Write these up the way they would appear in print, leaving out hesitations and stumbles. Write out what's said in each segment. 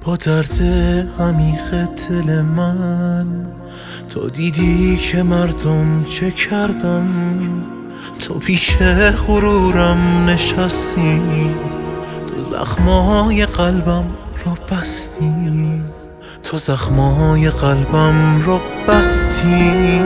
با درد عمیق دل من تو دیدی که مردم چه کردم، تو پیش غرورم نشستی، تو زخمای قلبم رو بستی، تو زخمای قلبم رو بستی.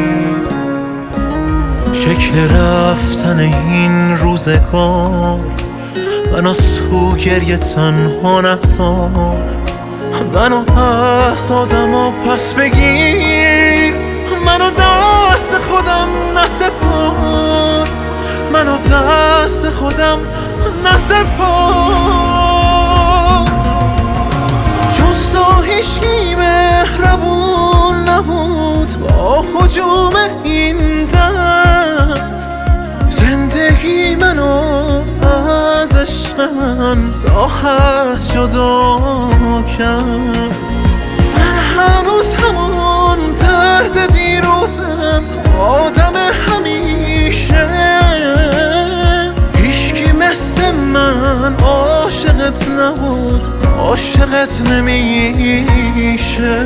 شکل رفتن این روزگار منو تو گریه تنها نذار، منو از آدما پس بگیر، منو دست خودم نسپار، منو دست خودم نسپار. جز تو هیچکی مهربون نبود با هجوم این درد، زندگی منو از عشق من راحت جدا کرد. من هنوز همون درد دیروزم، آدم همیشه، هیچکی مثل من عاشقت نبود، عاشقت نمیشه.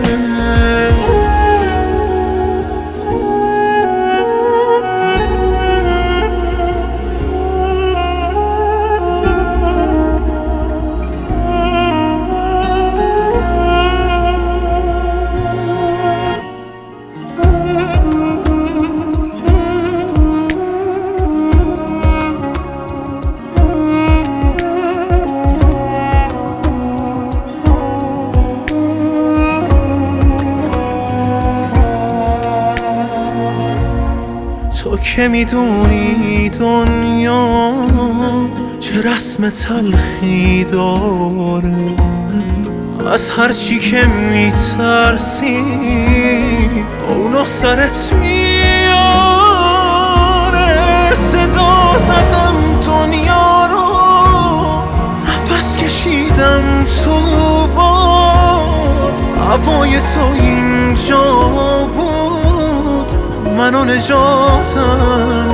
تو که میدونی دنیا چه رسم تلخی داره، از هرچی که میترسی اونو سرت میاره. صدا زدم دنیا رو، نفس کشیدم تو باد، هوای تو اینجا بود، منو نجاتم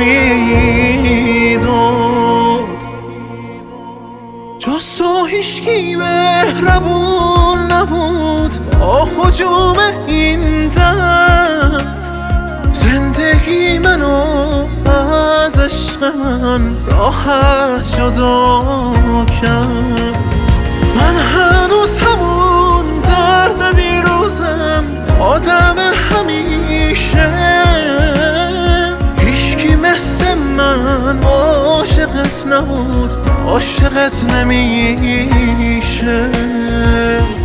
میداد. جز تو هیچکی مهربون نبود با هجوم این درد، زندگی منو از عشق من راحت جدا کرد. من هنوز همون درد دیروزم، آدم همیشه، هیچکی مثل من عاشقت نبود، عاشقت نمیشه.